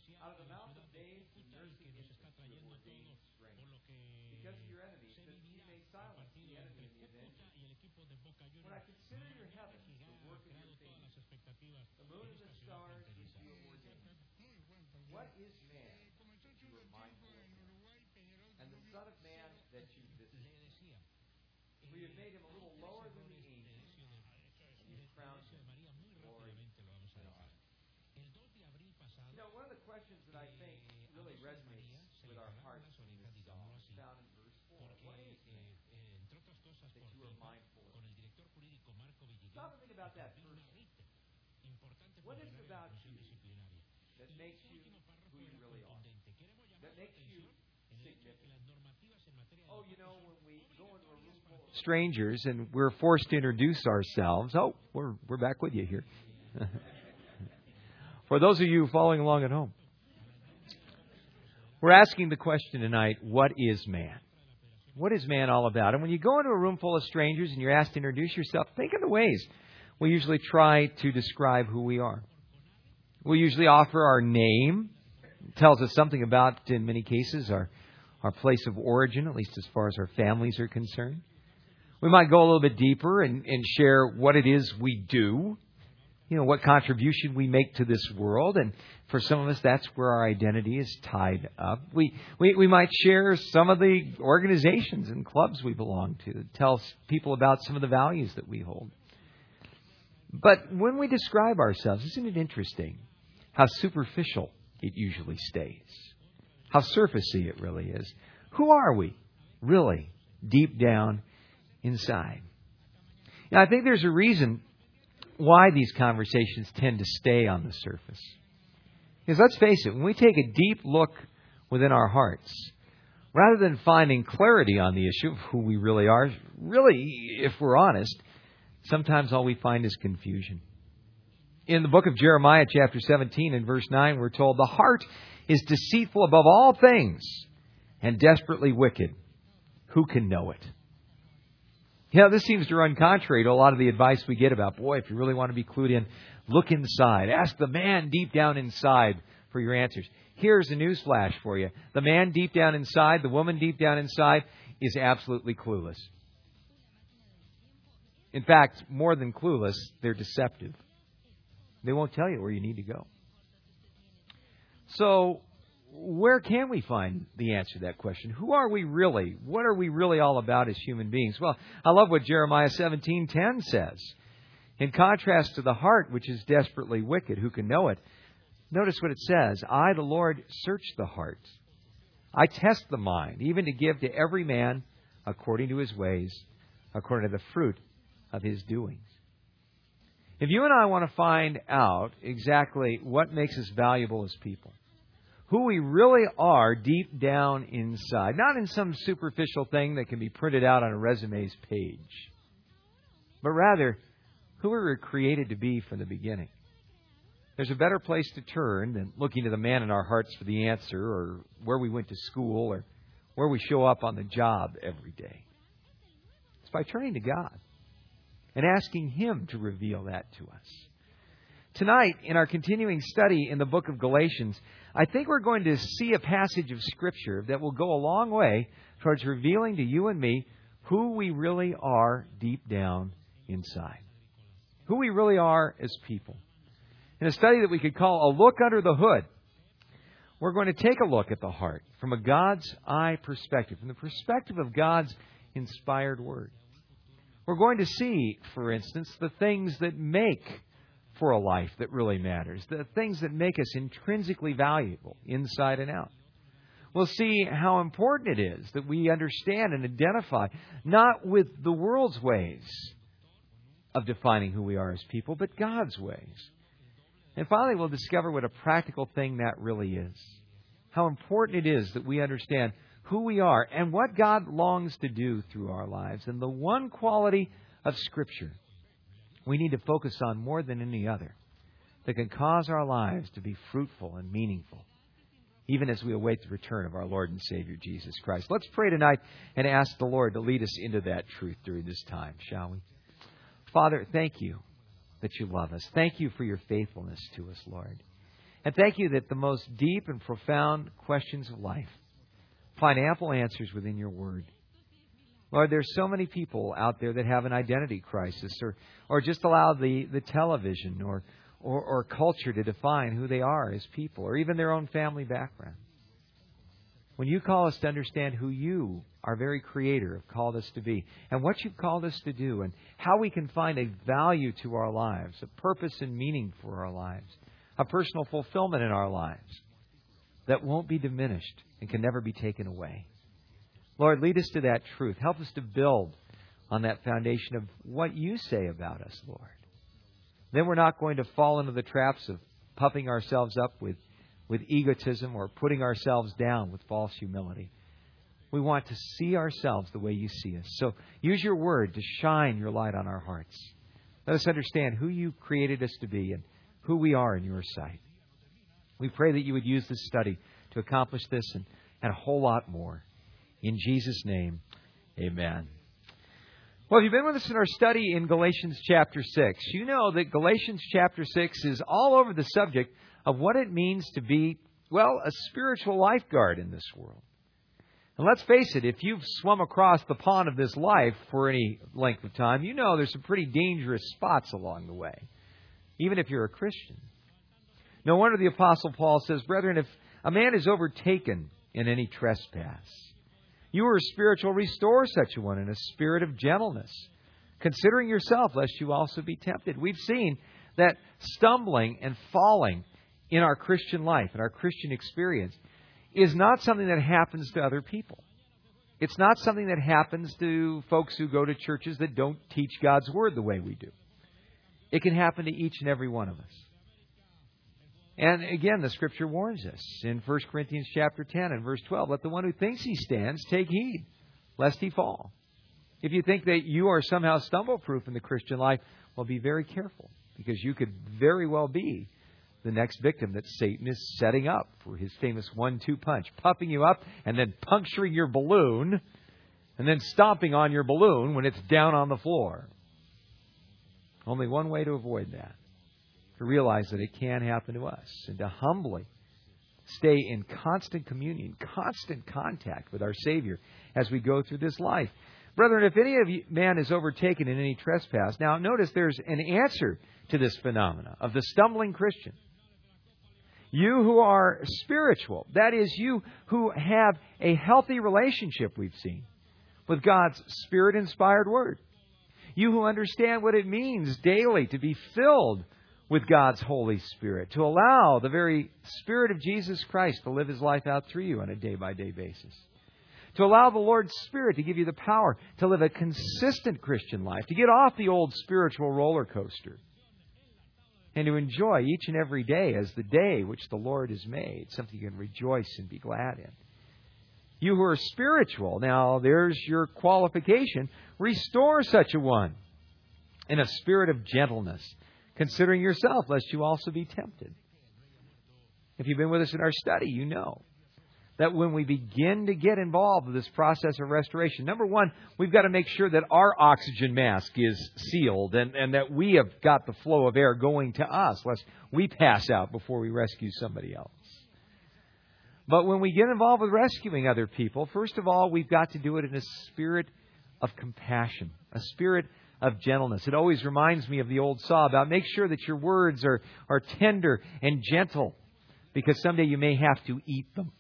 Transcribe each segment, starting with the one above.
Out of the mouth of babes and nursing infants you have ordained strength. Because of your enemies, that you may silence the enemy and the avenger. When I consider your heavens, the work of your fingers, the moon and the stars which you have ordained. What is man that you are mindful of him, and the Son of Man that you visit? For you have made him a little lower than the angels, and you have crowned him with glory and honor. You know, one of the questions that I think really resonates with our hearts in this psalm is found in verse 4. What is man that you are mindful of him? Stop and think about that first. What is it about you that makes you who you really are? That makes you significant? Oh, you know, when we go into a room full of strangers and we're forced to introduce ourselves. Oh, we're back with you here. For those of you following along at home, we're asking the question tonight, what is man? What is man all about? And when you go into a room full of strangers and you're asked to introduce yourself, think of the ways we usually try to describe who we are. We usually offer our name. It tells us something about, in many cases, our place of origin, at least as far as our families are concerned. We might go a little bit deeper and share what it is we do. You know, what contribution we make to this world. And for some of us, that's where our identity is tied up. We might share some of the organizations and clubs we belong to. Tell people about some of the values that we hold. But when we describe ourselves, isn't it interesting how superficial it usually stays? How surfacey it really is. Who are we really deep down inside? Now, I think there's a reason why these conversations tend to stay on the surface. Because let's face it, when we take a deep look within our hearts, rather than finding clarity on the issue of who we really are, really, if we're honest, sometimes all we find is confusion. In the book of Jeremiah, chapter 17 and verse 9, we're told, the heart is deceitful above all things and desperately wicked. Who can know it? You know, this seems to run contrary to a lot of the advice we get about, boy, if you really want to be clued in, look inside. Ask the man deep down inside for your answers. Here's a news flash for you. The man deep down inside, the woman deep down inside, is absolutely clueless. In fact, more than clueless, they're deceptive. They won't tell you where you need to go. So, where can we find the answer to that question? Who are we really? What are we really all about as human beings? Well, I love what Jeremiah 17:10 says. In contrast to the heart, which is desperately wicked, who can know it? Notice what it says. I, the Lord, search the heart. I test the mind, even to give to every man according to his ways, according to the fruit of his doings. If you and I want to find out exactly what makes us valuable as people, who we really are deep down inside, not in some superficial thing that can be printed out on a resume's page, but rather who we were created to be from the beginning. There's a better place to turn than looking to the man in our hearts for the answer, or where we went to school, or where we show up on the job every day. It's by turning to God and asking Him to reveal that to us. Tonight, in our continuing study in the book of Galatians, I think we're going to see a passage of Scripture that will go a long way towards revealing to you and me who we really are deep down inside. Who we really are as people. In a study that we could call A Look Under the Hood, we're going to take a look at the heart from a God's eye perspective, from the perspective of God's inspired Word. We're going to see, for instance, the things that make for a life that really matters, the things that make us intrinsically valuable inside and out. We'll see how important it is that we understand and identify, not with the world's ways of defining who we are as people, but God's ways. And finally, we'll discover what a practical thing that really is. How important it is that we understand who we are and what God longs to do through our lives. And the one quality of Scripture we need to focus on more than any other that can cause our lives to be fruitful and meaningful, even as we await the return of our Lord and Savior, Jesus Christ. Let's pray tonight and ask the Lord to lead us into that truth during this time, shall we? Father, thank you that you love us. Thank you for your faithfulness to us, Lord. And thank you that the most deep and profound questions of life find ample answers within your Word. Lord, there's so many people out there that have an identity crisis or just allow the television or culture to define who they are as people, or even their own family background. When you call us to understand who you, our very Creator, have called us to be, and what you've called us to do, and how we can find a value to our lives, a purpose and meaning for our lives, a personal fulfillment in our lives that won't be diminished and can never be taken away. Lord, lead us to that truth. Help us to build on that foundation of what you say about us, Lord. Then we're not going to fall into the traps of puffing ourselves up with egotism or putting ourselves down with false humility. We want to see ourselves the way you see us. So use your Word to shine your light on our hearts. Let us understand who you created us to be and who we are in your sight. We pray that you would use this study to accomplish this and a whole lot more. In Jesus' name, amen. Well, if you've been with us in our study in Galatians chapter 6, you know that Galatians chapter 6 is all over the subject of what it means to be, well, a spiritual lifeguard in this world. And let's face it, if you've swum across the pond of this life for any length of time, you know there's some pretty dangerous spots along the way, even if you're a Christian. No wonder the Apostle Paul says, "Brethren, if a man is overtaken in any trespass, you are a spiritual, restore such a one in a spirit of gentleness, considering yourself, lest you also be tempted." We've seen that stumbling and falling in our Christian life, in our Christian experience, is not something that happens to other people. It's not something that happens to folks who go to churches that don't teach God's Word the way we do. It can happen to each and every one of us. And again, the Scripture warns us in 1 Corinthians chapter 10 and verse 12, "Let the one who thinks he stands take heed, lest he fall." If you think that you are somehow stumble-proof in the Christian life, well, be very careful, because you could very well be the next victim that Satan is setting up for his famous 1-2 punch, puffing you up and then puncturing your balloon and then stomping on your balloon when it's down on the floor. Only one way to avoid that: to realize that it can happen to us, and to humbly stay in constant communion, constant contact with our Savior as we go through this life. Brethren, if any of you man is overtaken in any trespass, now notice there's an answer to this phenomena of the stumbling Christian. You who are spiritual, that is, you who have a healthy relationship, we've seen, with God's Spirit-inspired Word. You who understand what it means daily to be filled with God's Holy Spirit, to allow the very Spirit of Jesus Christ to live His life out through you on a day-by-day basis. To allow the Lord's Spirit to give you the power to live a consistent Christian life, to get off the old spiritual roller coaster, and to enjoy each and every day as the day which the Lord has made, something you can rejoice and be glad in. You who are spiritual, now there's your qualification, restore such a one in a spirit of gentleness, considering yourself, lest you also be tempted. If you've been with us in our study, you know that when we begin to get involved with this process of restoration, number one, we've got to make sure that our oxygen mask is sealed and that we have got the flow of air going to us, lest we pass out before we rescue somebody else. But when we get involved with rescuing other people, first of all, we've got to do it in a spirit of compassion, a spirit of gentleness. It always reminds me of the old saw about make sure that your words are tender and gentle, because someday you may have to eat them.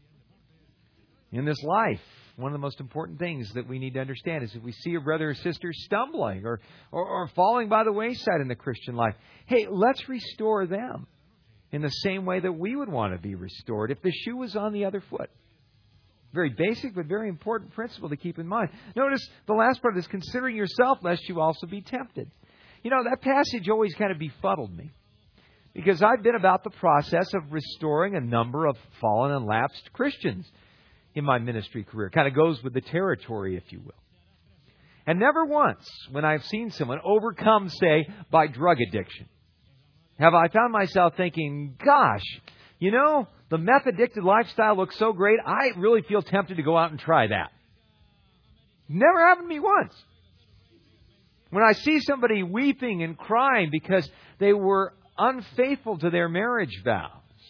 In this life, one of the most important things that we need to understand is if we see a brother or sister stumbling or falling by the wayside in the Christian life, hey, let's restore them in the same way that we would want to be restored if the shoe was on the other foot. Very basic but very important principle to keep in mind. Notice the last part is considering yourself lest you also be tempted. You know, that passage always kind of befuddled me, because I've been about the process of restoring a number of fallen and lapsed Christians in my ministry career. Kind of goes with the territory, if you will. And never once, when I've seen someone overcome, say, by drug addiction, have I found myself thinking, gosh, you know, the meth-addicted lifestyle looks so great, I really feel tempted to go out and try that. Never happened to me once. When I see somebody weeping and crying because they were unfaithful to their marriage vows,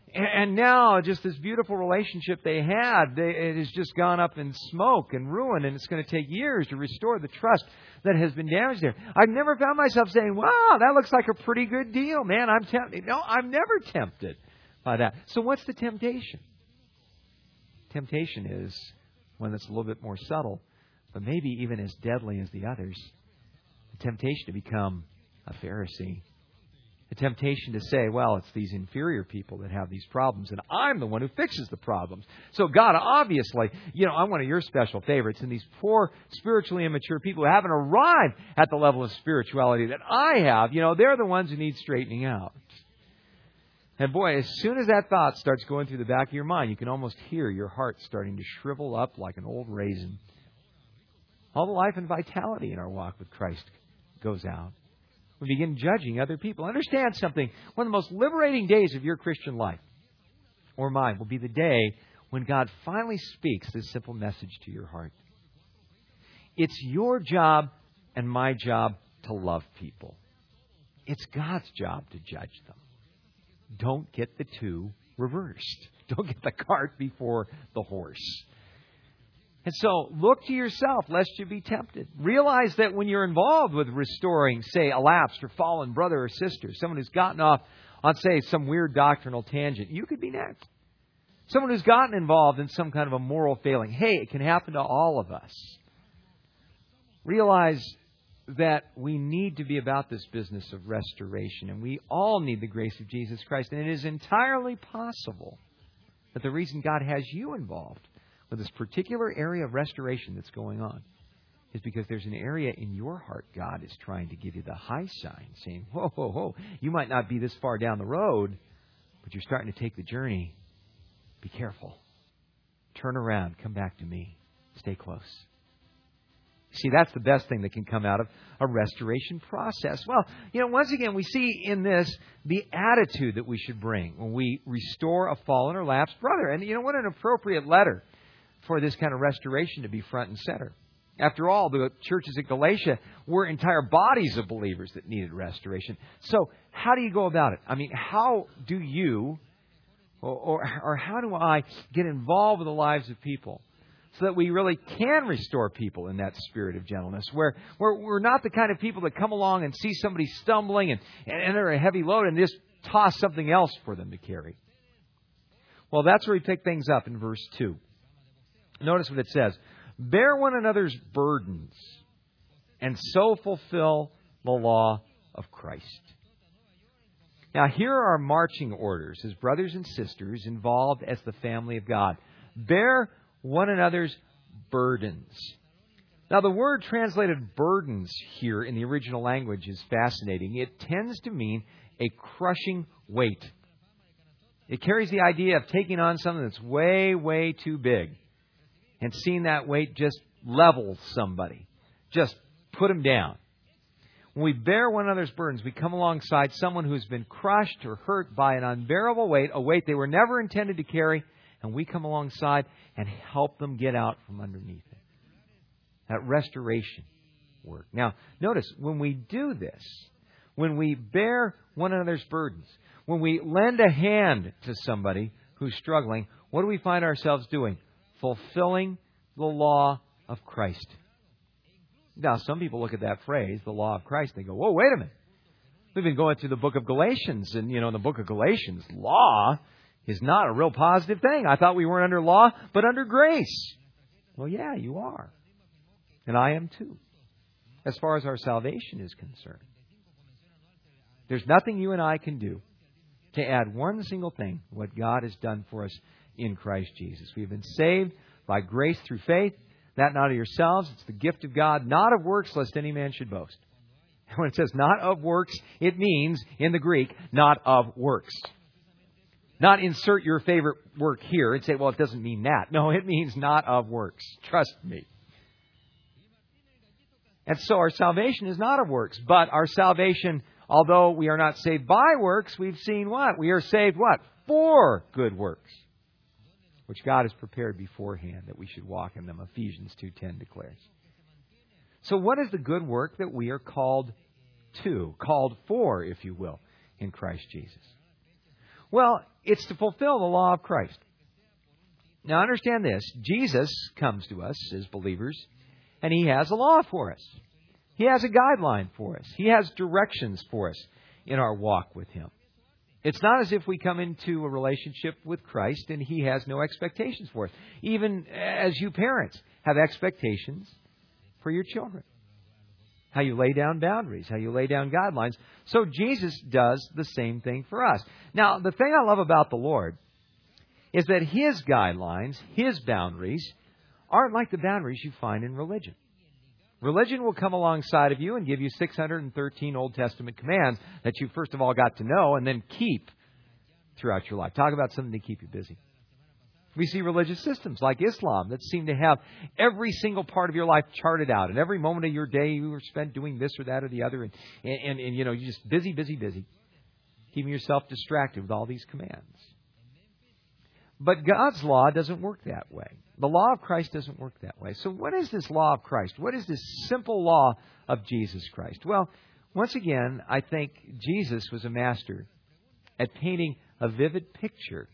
And now, just this beautiful relationship they had, it has just gone up in smoke and ruin, and it's going to take years to restore the trust that has been damaged there. I've never found myself saying, wow, that looks like a pretty good deal, man, I'm tempted. No, I'm never tempted by that. So what's the temptation? Temptation is one that's a little bit more subtle, but maybe even as deadly as the others. The temptation to become a Pharisee. The temptation to say, well, it's these inferior people that have these problems, and I'm the one who fixes the problems. So God, obviously, I'm one of your special favorites, and these poor, spiritually immature people who haven't arrived at the level of spirituality that I have, they're the ones who need straightening out. And boy, as soon as that thought starts going through the back of your mind, you can almost hear your heart starting to shrivel up like an old raisin. All the life and vitality in our walk with Christ goes out. We begin judging other people. Understand something. One of the most liberating days of your Christian life, or mine, will be the day when God finally speaks this simple message to your heart. It's your job and my job to love people. It's God's job to judge them. Don't get the two reversed. Don't get the cart before the horse. And so look to yourself lest you be tempted. Realize that when you're involved with restoring, say, a lapsed or fallen brother or sister, someone who's gotten off on, say, some weird doctrinal tangent, you could be next. Someone who's gotten involved in some kind of a moral failing. Hey, it can happen to all of us. Realize that we need to be about this business of restoration, and we all need the grace of Jesus Christ. And it is entirely possible that the reason God has you involved with this particular area of restoration that's going on is because there's an area in your heart God is trying to give you the high sign, saying, whoa, whoa, whoa, you might not be this far down the road, but you're starting to take the journey. Be careful. Turn around. Come back to me. Stay close. See, that's the best thing that can come out of a restoration process. Well, once again, we see in this the attitude that we should bring when we restore a fallen or lapsed brother. And what an appropriate letter for this kind of restoration to be front and center. After all, the churches at Galatia were entire bodies of believers that needed restoration. So how do you go about it? I mean, how do you or how do I get involved with the lives of people so that we really can restore people in that spirit of gentleness, where we're not the kind of people that come along and see somebody stumbling and enter a heavy load and just toss something else for them to carry? Well, that's where we pick things up in verse 2. Notice what it says. Bear one another's burdens and so fulfill the law of Christ. Now, here are our marching orders as brothers and sisters involved as the family of God. Bear one another's burdens. Now, the word translated burdens here in the original language is fascinating. It tends to mean a crushing weight. It carries the idea of taking on something that's way, way too big and seeing that weight just level somebody. Just put them down. When we bear one another's burdens, we come alongside someone who's been crushed or hurt by an unbearable weight, a weight they were never intended to carry, and we come alongside and help them get out from underneath it. That restoration work. Now, notice, when we do this, when we bear one another's burdens, when we lend a hand to somebody who's struggling, what do we find ourselves doing? Fulfilling the law of Christ. Now, some people look at that phrase, the law of Christ, and they go, whoa, wait a minute. We've been going through the book of Galatians, and, in the book of Galatians, law is not a real positive thing. I thought we weren't under law, but under grace. Well, yeah, you are. And I am too, as far as our salvation is concerned. There's nothing you and I can do to add one single thing, what God has done for us in Christ Jesus. We've been saved by grace through faith, that not of yourselves. It's the gift of God, not of works, lest any man should boast. And when it says not of works, it means, in the Greek, not of works. Not insert your favorite work here and say, well, it doesn't mean that. No, it means not of works. Trust me. And so our salvation is not of works, but our salvation, although we are not saved by works, we've seen what? We are saved what? For good works, which God has prepared beforehand that we should walk in them. Ephesians 2:10 declares. So what is the good work that we are called to, called for, if you will, in Christ Jesus? Well, it's to fulfill the law of Christ. Now understand this. Jesus comes to us as believers, and He has a law for us. He has a guideline for us. He has directions for us in our walk with Him. It's not as if we come into a relationship with Christ and He has no expectations for us. Even as you parents have expectations for your children. How you lay down boundaries, how you lay down guidelines. So Jesus does the same thing for us. Now, the thing I love about the Lord is that His guidelines, His boundaries, aren't like the boundaries you find in religion. Religion will come alongside of you and give you 613 Old Testament commands that you first of all got to know and then keep throughout your life. Talk about something to keep you busy. We see religious systems like Islam that seem to have every single part of your life charted out. And every moment of your day you are spent doing this or that or the other. And you know, you're just busy. Keeping yourself distracted with all these commands. But God's law doesn't work that way. The law of Christ doesn't work that way. So what is this law of Christ? What is this simple law of Jesus Christ? Well, once again, I think Jesus was a master at painting a vivid picture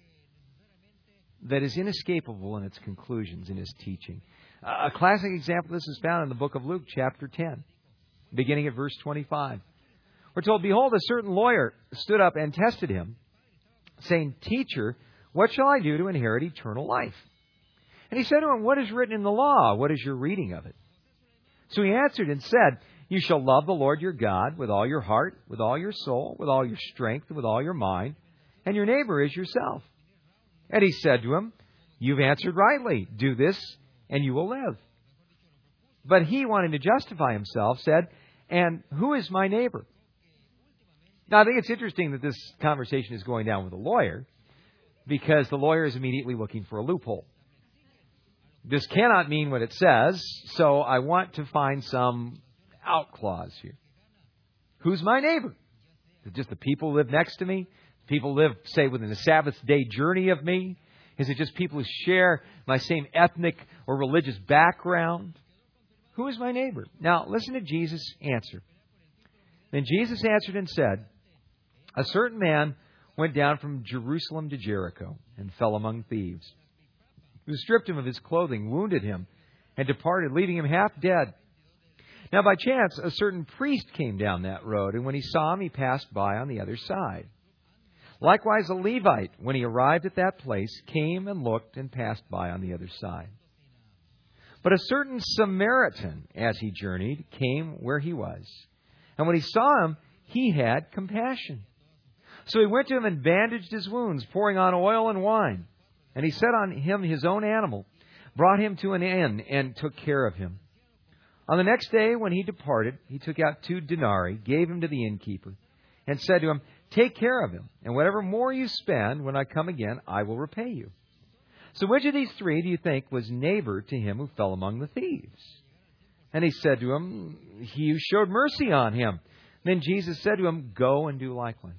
that is inescapable in its conclusions, in His teaching. A classic example of this is found in the book of Luke, chapter 10, beginning at verse 25. We're told, "Behold, a certain lawyer stood up and tested Him, saying, 'Teacher, what shall I do to inherit eternal life?' And He said to him, 'What is written in the law? What is your reading of it?' So he answered and said, 'You shall love the Lord your God with all your heart, with all your soul, with all your strength, and with all your mind, and your neighbor as yourself.' And He said to him, 'You've answered rightly. Do this, and you will live.' But he, wanting to justify himself, said, 'And who is my neighbor?'" Now, I think it's interesting that this conversation is going down with a lawyer, because the lawyer is immediately looking for a loophole. This cannot mean what it says, so I want to find some out clause here. Who's my neighbor? Is it just the people who live next to me? People who live, say, within a Sabbath day journey of me? Is it just people who share my same ethnic or religious background? Who is my neighbor? Now, listen to Jesus' answer. "Then Jesus answered and said, 'A certain man went down from Jerusalem to Jericho and fell among thieves, who stripped him of his clothing, wounded him, and departed, leaving him half dead. Now by chance a certain priest came down that road, and when he saw him, he passed by on the other side. Likewise a Levite, when he arrived at that place, came and looked and passed by on the other side. But a certain Samaritan, as he journeyed, came where he was. And when he saw him, he had compassion. So he went to him and bandaged his wounds, pouring on oil and wine. And he set on him his own animal, brought him to an inn, and took care of him. On the next day, when he departed, he took out 2 denarii, gave him to the innkeeper, and said to him, 'Take care of him, and whatever more you spend, when I come again, I will repay you.' So which of these 3 do you think was neighbor to him who fell among the thieves?" And he said to him, "He who showed mercy on him." Then Jesus said to him, "Go and do likewise."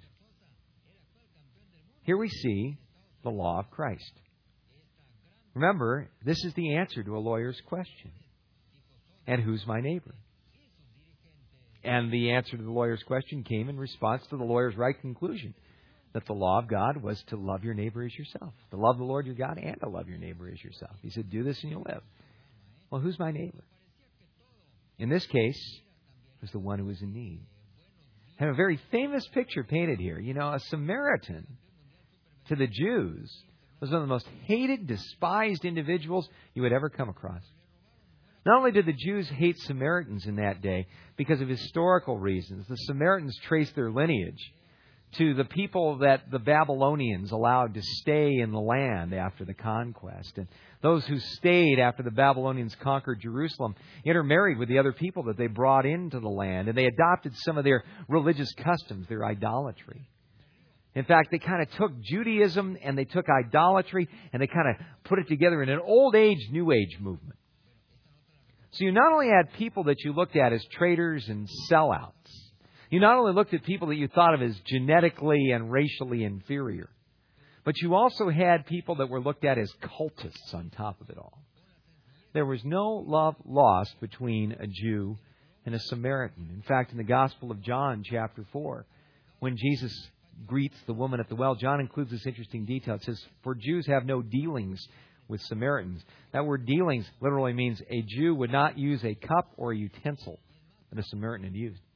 Here we see the law of Christ. Remember, this is the answer to a lawyer's question. And who's my neighbor? And the answer to the lawyer's question came in response to the lawyer's right conclusion that the law of God was to love your neighbor as yourself. To love the Lord your God and to love your neighbor as yourself. He said, do this and you'll live. Well, who's my neighbor? In this case, it was the one who was in need. I have a very famous picture painted here. You know, a Samaritan to the Jews was one of the most hated, despised individuals you would ever come across. Not only did the Jews hate Samaritans in that day because of historical reasons, the Samaritans traced their lineage to the people that the Babylonians allowed to stay in the land after the conquest. And those who stayed after the Babylonians conquered Jerusalem intermarried with the other people that they brought into the land. And they adopted some of their religious customs, their idolatry. In fact, they kind of took Judaism and they took idolatry and they kind of put it together in an old age, new age movement. So you not only had people that you looked at as traitors and sellouts. You not only looked at people that you thought of as genetically and racially inferior, but you also had people that were looked at as cultists on top of it all. There was no love lost between a Jew and a Samaritan. In fact, in the Gospel of John, chapter 4, when Jesus greets the woman at the well, John includes this interesting detail. It says, "For Jews have no dealings with Samaritans." That word dealings literally means a Jew would not use a cup or a utensil that a Samaritan had used.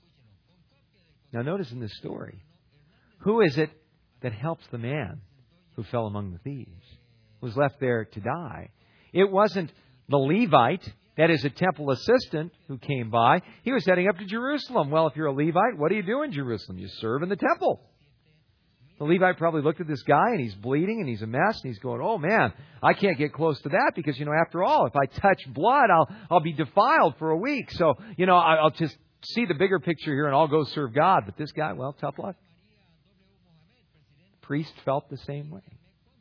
Now notice in this story, who is it that helps the man who fell among the thieves, who was left there to die? It wasn't the Levite, that is a temple assistant, who came by. He was heading up to Jerusalem. Well, if you're a Levite, what do you do in Jerusalem? You serve in the temple. The Levite probably looked at this guy, and he's bleeding, and he's a mess, and he's going, "Oh man, I can't get close to that because, after all, if I touch blood, I'll be defiled for a week. So, I'll just see the bigger picture here, and I'll go serve God." But this guy, well, tough luck. The priest felt the same way.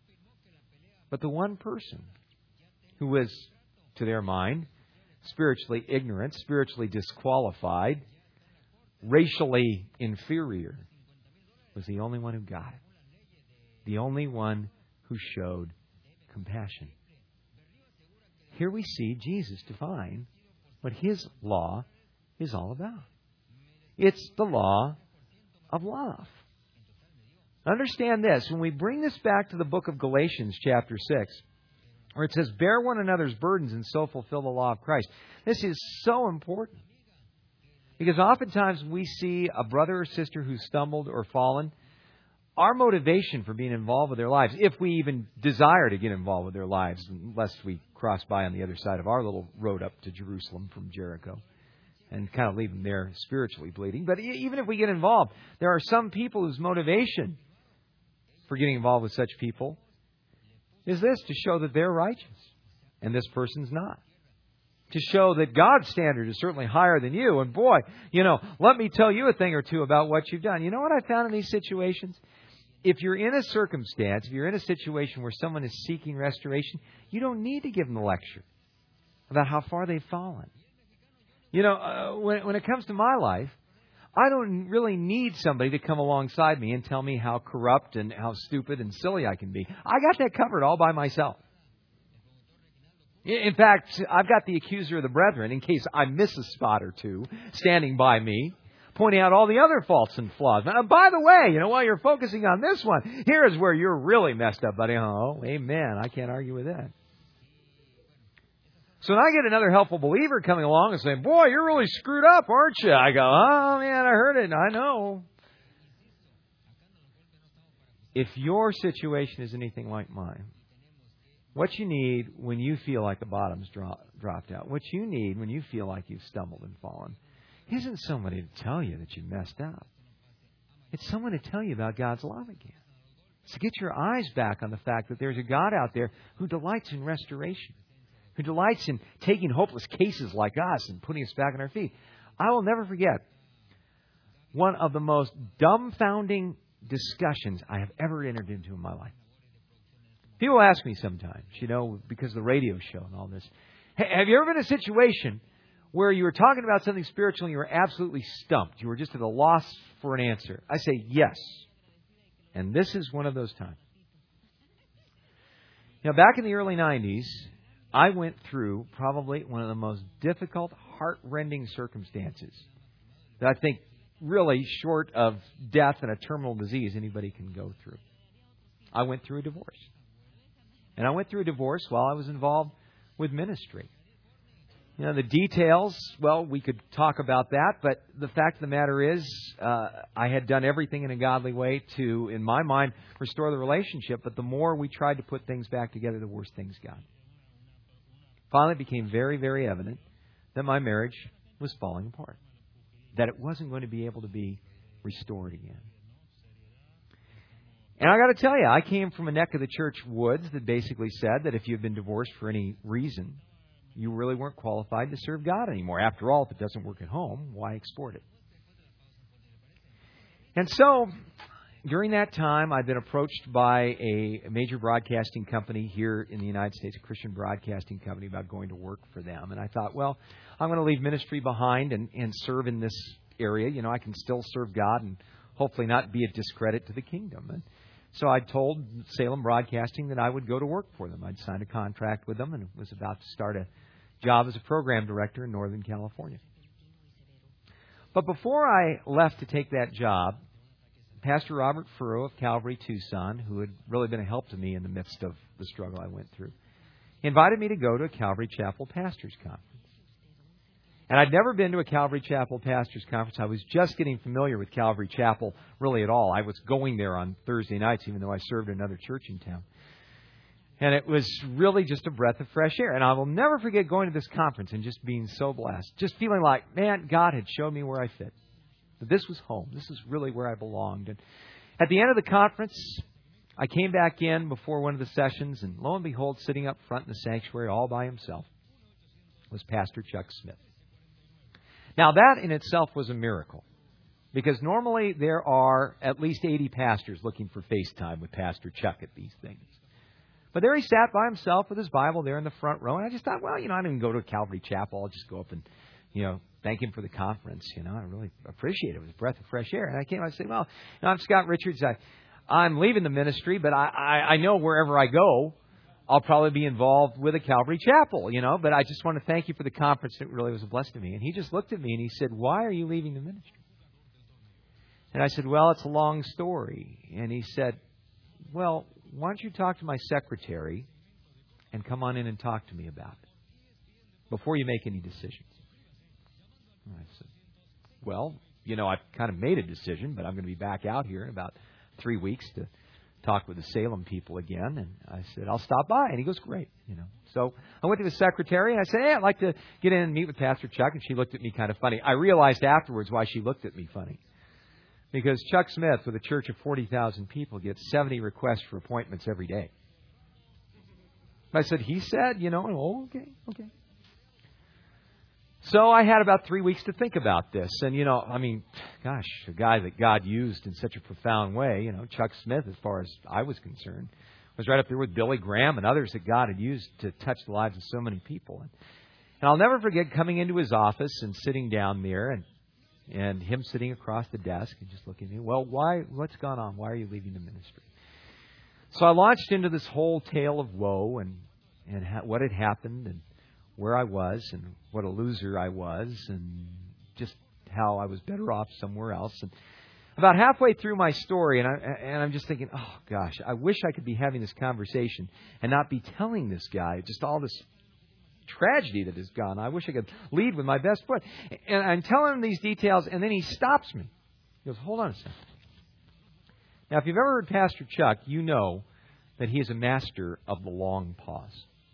But the one person who was, to their mind, spiritually ignorant, spiritually disqualified, racially inferior, was the only one who got it. The only one who showed compassion. Here we see Jesus define what His law is all about. It's the law of love. Understand this. When we bring this back to the book of Galatians chapter 6, where it says, "Bear one another's burdens and so fulfill the law of Christ." This is so important. Because oftentimes we see a brother or sister who's stumbled or fallen. Our motivation for being involved with their lives, if we even desire to get involved with their lives, unless we cross by on the other side of our little road up to Jerusalem from Jericho and kind of leave them there spiritually bleeding. But even if we get involved, there are some people whose motivation for getting involved with such people is this: to show that they're righteous and this person's not. To show that God's standard is certainly higher than you. And boy, let me tell you a thing or two about what you've done. You know what I found in these situations? If you're in a circumstance, if you're in a situation where someone is seeking restoration, you don't need to give them a lecture about how far they've fallen. When it comes to my life, I don't really need somebody to come alongside me and tell me how corrupt and how stupid and silly I can be. I got that covered all by myself. In fact, I've got the accuser of the brethren, in case I miss a spot or two, standing by me, pointing out all the other faults and flaws. Now, by the way, while you're focusing on this one, here is where you're really messed up, buddy. Oh, amen. I can't argue with that. So when I get another helpful believer coming along and saying, "Boy, you're really screwed up, aren't you?" I go, "Oh, man, I heard it. I know." If your situation is anything like mine, what you need when you feel like the bottom's dropped out, what you need when you feel like you've stumbled and fallen, isn't somebody to tell you that you messed up. It's someone to tell you about God's love again. It's to get your eyes back on the fact that there's a God out there who delights in restoration, who delights in taking hopeless cases like us and putting us back on our feet. I will never forget one of the most dumbfounding discussions I have ever entered into in my life. People ask me sometimes, because of the radio show and all this, "Hey, have you ever been in a situation where you were talking about something spiritual and you were absolutely stumped? You were just at a loss for an answer?" I say, yes. And this is one of those times. Back in the early 90s, I went through probably one of the most difficult, heart-rending circumstances that I think really, short of death and a terminal disease, anybody can go through. I went through a divorce. And I went through a divorce while I was involved with ministry. The details, well, we could talk about that, but the fact of the matter is, I had done everything in a godly way to, in my mind, restore the relationship, but the more we tried to put things back together, the worse things got. Finally, it became very, very evident that my marriage was falling apart, that it wasn't going to be able to be restored again. And I got to tell you, I came from a neck of the church woods that basically said that if you've been divorced for any reason, you really weren't qualified to serve God anymore. After all, if it doesn't work at home, why export it? And so, during that time, I'd been approached by a major broadcasting company here in the United States, a Christian broadcasting company, about going to work for them. And I thought, well, I'm going to leave ministry behind and serve in this area. I can still serve God and hopefully not be a discredit to the kingdom. And so I told Salem Broadcasting that I would go to work for them. I'd signed a contract with them and was about to start a job as a program director in Northern California. But before I left to take that job, Pastor Robert Furrow of Calvary Tucson, who had really been a help to me in the midst of the struggle I went through, he invited me to go to a Calvary Chapel Pastors Conference. And I'd never been to a Calvary Chapel Pastors Conference. I was just getting familiar with Calvary Chapel really at all. I was going there on Thursday nights, even though I served another church in town. And it was really just a breath of fresh air. And I will never forget going to this conference and just being so blessed. Just feeling like, man, God had shown me where I fit. That this was home. This is really where I belonged. And at the end of the conference, I came back in before one of the sessions, and lo and behold, sitting up front in the sanctuary all by himself was Pastor Chuck Smith. Now, that in itself was a miracle, because normally there are at least 80 pastors looking for FaceTime with Pastor Chuck at these things. But there he sat by himself with his Bible there in the front row, and I just thought, well, I didn't go to a Calvary Chapel. I'll just go up and, thank him for the conference. I really appreciate it. It was a breath of fresh air. And I came, I said, well, I'm Scott Richards. I'm leaving the ministry, but I know wherever I go, I'll probably be involved with a Calvary Chapel, but I just want to thank you for the conference. It really was a blessing to me. And he just looked at me and he said, why are you leaving the ministry? And I said, well, it's a long story. And he said, well, why don't you talk to my secretary and come on in and talk to me about it before you make any decisions? And I said, well, I've kind of made a decision, but I'm going to be back out here in about 3 weeks to talk with the Salem people again. And I said, I'll stop by. And he goes, great. So I went to the secretary and I said, hey, I'd like to get in and meet with Pastor Chuck. And she looked at me kind of funny. I realized afterwards why she looked at me funny. Because Chuck Smith, with a church of 40,000 people, gets 70 requests for appointments every day. I said, he said, okay. So I had about 3 weeks to think about this. And, a guy that God used in such a profound way, Chuck Smith, as far as I was concerned, was right up there with Billy Graham and others that God had used to touch the lives of so many people. And I'll never forget coming into his office and sitting down there and him sitting across the desk and just looking at me. Well, what's gone on? Why are you leaving the ministry? So I launched into this whole tale of woe and what had happened and where I was and what a loser I was and just how I was better off somewhere else. And about halfway through my story, and I'm just thinking, oh, gosh, I wish I could be having this conversation and not be telling this guy just all this tragedy that has gone. I wish I could lead with my best foot. And I'm telling him these details, and then he stops me. He goes, hold on a second. Now, if you've ever heard Pastor Chuck, you know that he is a master of the long pause.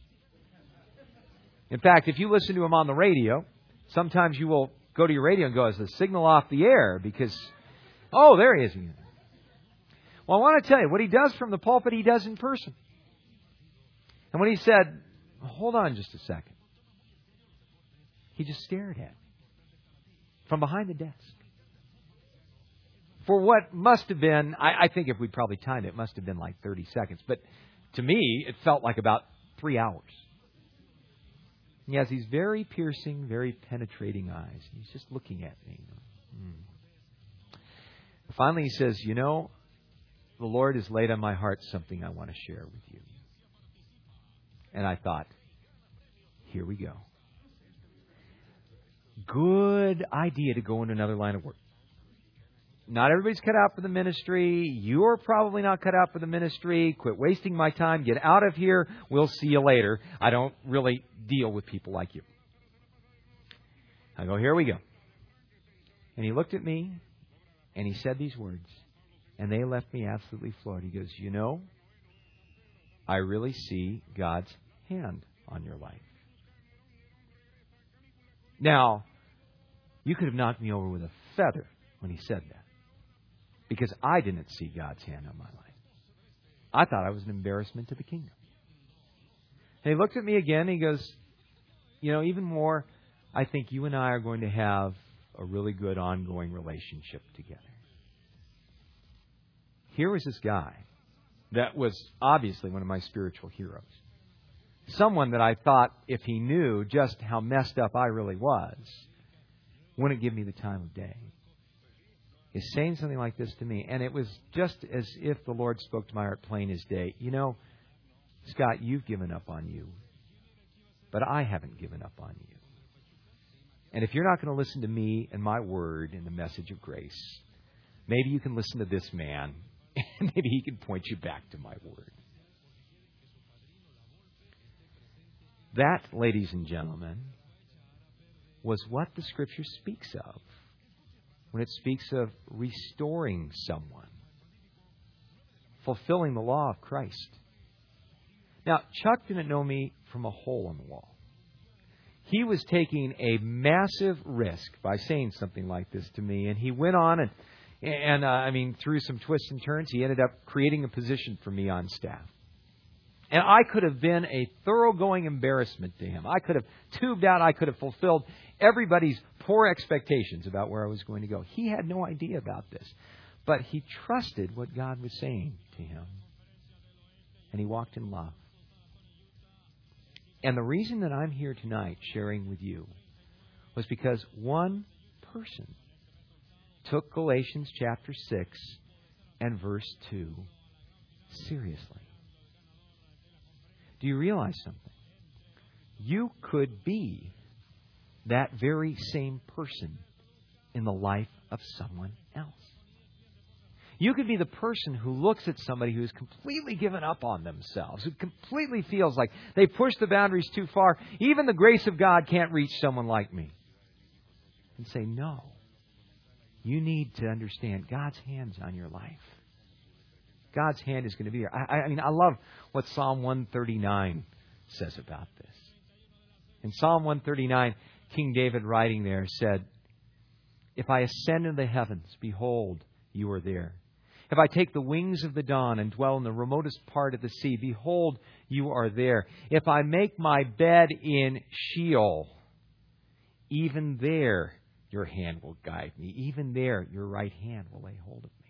In fact, if you listen to him on the radio, sometimes you will go to your radio and go, is the signal off the air? Because, oh, there he is. Well, I want to tell you, what he does from the pulpit, he does in person. And when he said, hold on just a second, he just stared at me from behind the desk. For what must have been, I think if we probably timed it, it must have been like 30 seconds. But to me, it felt like about 3 hours. He has these very piercing, very penetrating eyes. He's just looking at me. Finally, he says, the Lord has laid on my heart something I want to share with you. And I thought, here we go. Good idea to go into another line of work. Not everybody's cut out for the ministry. You're probably not cut out for the ministry. Quit wasting my time. Get out of here. We'll see you later. I don't really deal with people like you. I go, here we go. And he looked at me and he said these words. And they left me absolutely floored. He goes, I really see God's hand on your life. Now, you could have knocked me over with a feather when he said that. Because I didn't see God's hand on my life. I thought I was an embarrassment to the kingdom. And he looked at me again and he goes, even more, I think you and I are going to have a really good ongoing relationship together. Here was this guy that was obviously one of my spiritual heroes. Someone that I thought, if he knew just how messed up I really was, wouldn't give me the time of day. Is saying something like this to me. And it was just as if the Lord spoke to my heart plain as day. Scott, you've given up on you. But I haven't given up on you. And if you're not going to listen to me and my word and the message of grace, maybe you can listen to this man, and maybe he can point you back to my word. That, ladies and gentlemen, was what the Scripture speaks of when it speaks of restoring someone, fulfilling the law of Christ. Now, Chuck didn't know me from a hole in the wall. He was taking a massive risk by saying something like this to me, and he went on and through some twists and turns, he ended up creating a position for me on staff. And I could have been a thoroughgoing embarrassment to him. I could have tubed out. I could have fulfilled everybody's poor expectations about where I was going to go. He had no idea about this. But he trusted what God was saying to him. And he walked in love. And the reason that I'm here tonight sharing with you was because one person took Galatians chapter 6 and verse 2 seriously. Do you realize something? You could be that very same person in the life of someone else. You could be the person who looks at somebody who's completely given up on themselves, who completely feels like they pushed the boundaries too far. Even the grace of God can't reach someone like me. And say, no. You need to understand God's hand's on your life. God's hand is going to be here. I love what Psalm 139 says about this. In Psalm 139, King David writing there said, "If I ascend into the heavens, behold, you are there. If I take the wings of the dawn and dwell in the remotest part of the sea, behold, you are there. If I make my bed in Sheol, even there your hand will guide me. Even there your right hand will lay hold of me."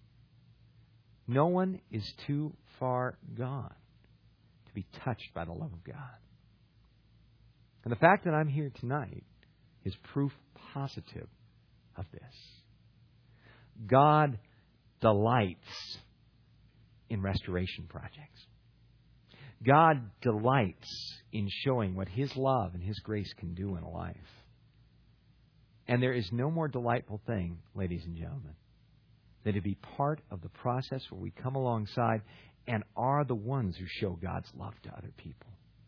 No one is too far gone to be touched by the love of God. And the fact that I'm here tonight is proof positive of this. God delights in restoration projects. God delights in showing what His love and His grace can do in a life. And there is no more delightful thing, ladies and gentlemen, than to be part of the process where we come alongside and are the ones who show God's love to other people.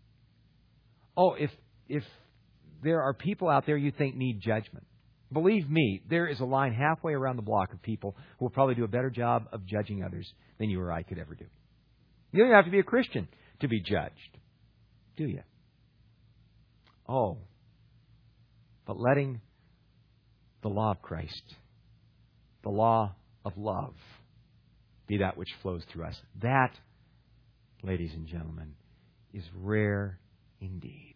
Oh, if there are people out there you think need judgment, believe me, there is a line halfway around the block of people who will probably do a better job of judging others than you or I could ever do. You don't have to be a Christian to be judged, do you? Oh, but letting the law of Christ, the law of love, be that which flows through us. That, ladies and gentlemen, is rare indeed.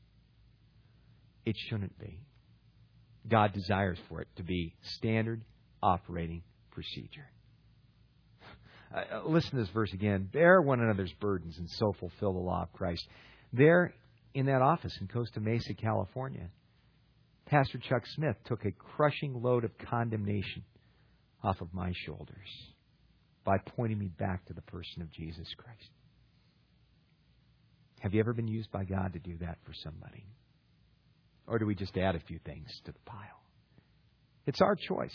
It shouldn't be. God desires for it to be standard operating procedure. Listen to this verse again. Bear one another's burdens and so fulfill the law of Christ. There in that office in Costa Mesa, California, Pastor Chuck Smith took a crushing load of condemnation off of my shoulders by pointing me back to the person of Jesus Christ. Have you ever been used by God to do that for somebody? Or do we just add a few things to the pile? It's our choice.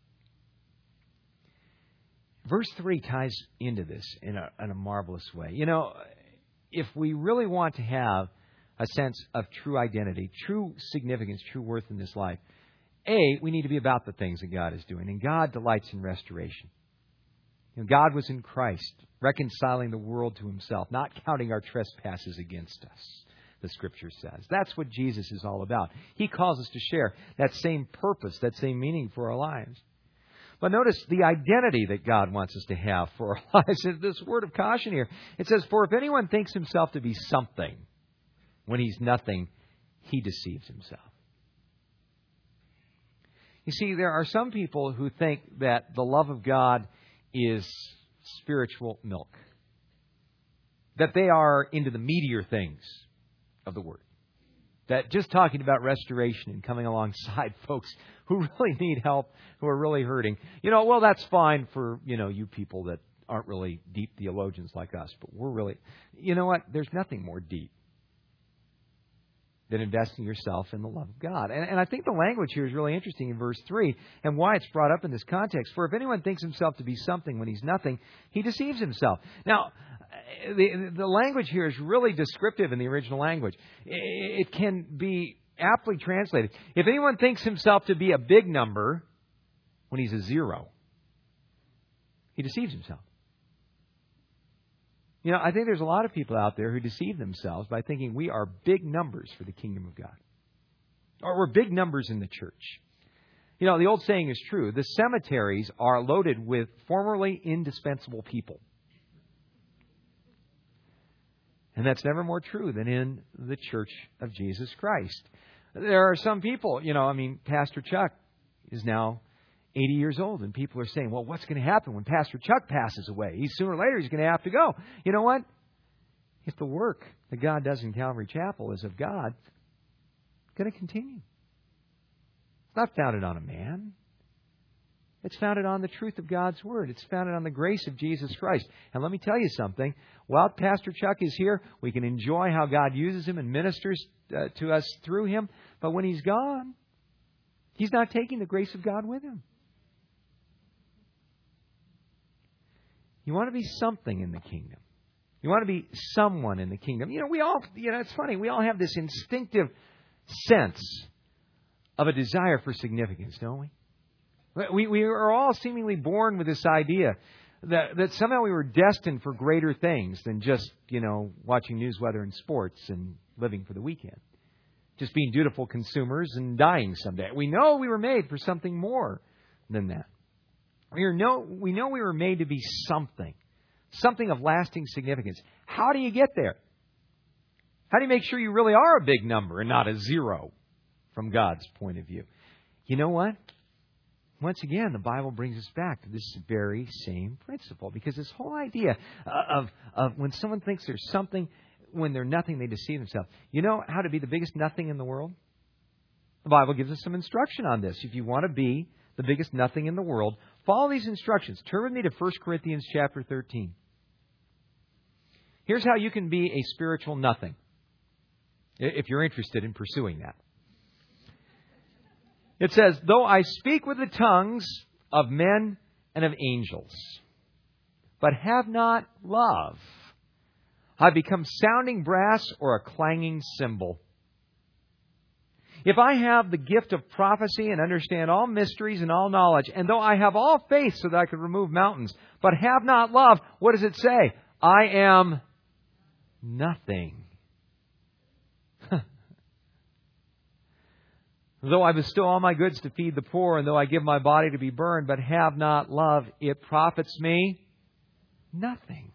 Verse 3 ties into this in a marvelous way. You know, if we really want to have a sense of true identity, true significance, true worth in this life, we need to be about the things that God is doing. And God delights in restoration. You know, God was in Christ, reconciling the world to Himself, not counting our trespasses against us, the Scripture says. That's what Jesus is all about. He calls us to share that same purpose, that same meaning for our lives. But notice the identity that God wants us to have for our lives. This word of caution here. It says, "For if anyone thinks himself to be something when he's nothing, he deceives himself." You see, there are some people who think that the love of God is spiritual milk, that they are into the meatier things of the Word, that just talking about restoration and coming alongside folks who really need help, who are really hurting, well, that's fine for, you people that aren't really deep theologians like us, but we're really, you know what? There's nothing more deep than investing yourself in the love of God. And I think the language here is really interesting in verse 3 and why it's brought up in this context. For if anyone thinks himself to be something when he's nothing, he deceives himself. Now, the language here is really descriptive in the original language. It can be aptly translated. If anyone thinks himself to be a big number when he's a zero, he deceives himself. You know, I think there's a lot of people out there who deceive themselves by thinking we are big numbers for the kingdom of God. Or we're big numbers in the church. You know, the old saying is true. The cemeteries are loaded with formerly indispensable people. And that's never more true than in the Church of Jesus Christ. There are some people, Pastor Chuck is now 80 years old, and people are saying, well, what's going to happen when Pastor Chuck passes away? Sooner or later, he's going to have to go. You know what? If the work that God does in Calvary Chapel is of God, it's going to continue. It's not founded on a man. It's founded on the truth of God's Word. It's founded on the grace of Jesus Christ. And let me tell you something. While Pastor Chuck is here, we can enjoy how God uses him and ministers to us through him. But when he's gone, he's not taking the grace of God with him. You want to be something in the kingdom. You want to be someone in the kingdom. It's funny. We all have this instinctive sense of a desire for significance, don't we? We are all seemingly born with this idea that somehow we were destined for greater things than just, watching news, weather, and sports and living for the weekend. Just being dutiful consumers and dying someday. We know we were made for something more than that. We know we were made to be something of lasting significance. How do you get there? How do you make sure you really are a big number and not a zero from God's point of view? You know what? Once again, the Bible brings us back to this very same principle, because this whole idea of when someone thinks there's something, when they're nothing, they deceive themselves. You know how to be the biggest nothing in the world? The Bible gives us some instruction on this. If you want to be the biggest nothing in the world, follow these instructions. Turn with me to 1 Corinthians chapter 13. Here's how you can be a spiritual nothing, if you're interested in pursuing that. It says, though I speak with the tongues of men and of angels, but have not love, I become sounding brass or a clanging cymbal. If I have the gift of prophecy and understand all mysteries and all knowledge, and though I have all faith so that I could remove mountains, but have not love, what does it say? I am nothing. Though I bestow all my goods to feed the poor, and though I give my body to be burned, but have not love, it profits me nothing.